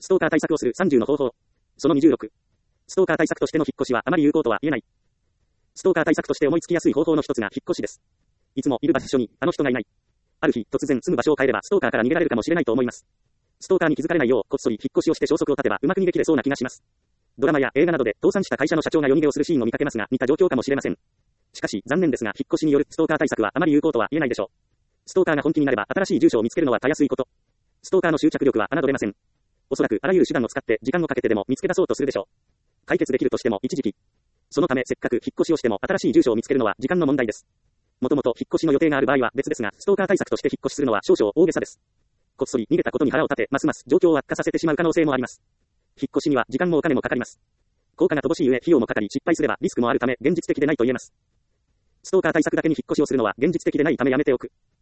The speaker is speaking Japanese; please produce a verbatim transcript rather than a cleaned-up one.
ストーカー対策をするさんじゅうの方法。そのにじゅうろく。ストーカー対策としての引っ越しはあまり有効とは言えない。ストーカー対策として思いつきやすい方法の一つが引っ越しです。いつもいる場所にあの人がいない。ある日、突然住む場所を変えればストーカーから逃げられるかもしれないと思います。ストーカーに気づかれないよう、こっそり引っ越しをして消息を絶てばうまく逃げ切れそうな気がします。ドラマや映画などで倒産した会社の社長が夜逃げをするシーンを見かけますが、似た状況かもしれません。しかし、残念ですが、引っ越しによるストーカー対策はあまり有効とは言えないでしょう。ストーカーが本気になれば新しい住所を見つけるのはたやすいこと。ストーカーの執着力は侮れません。おそらくあらゆる手段を使って時間をかけてでも見つけ出そうとするでしょう。解決できるとしても一時期。そのためせっかく引っ越しをしても新しい住所を見つけるのは時間の問題です。もともと引っ越しの予定がある場合は別ですが、ストーカー対策として引っ越しするのは少々大げさです。こっそり逃げたことに腹を立て、ますます状況を悪化させてしまう可能性もあります。引っ越しには時間もお金もかかります。効果が乏しい上、費用もかかり失敗すればリスクもあるため現実的でないと言えます。ストーカー対策だけに引っ越しをするのは現実的でないためやめておく。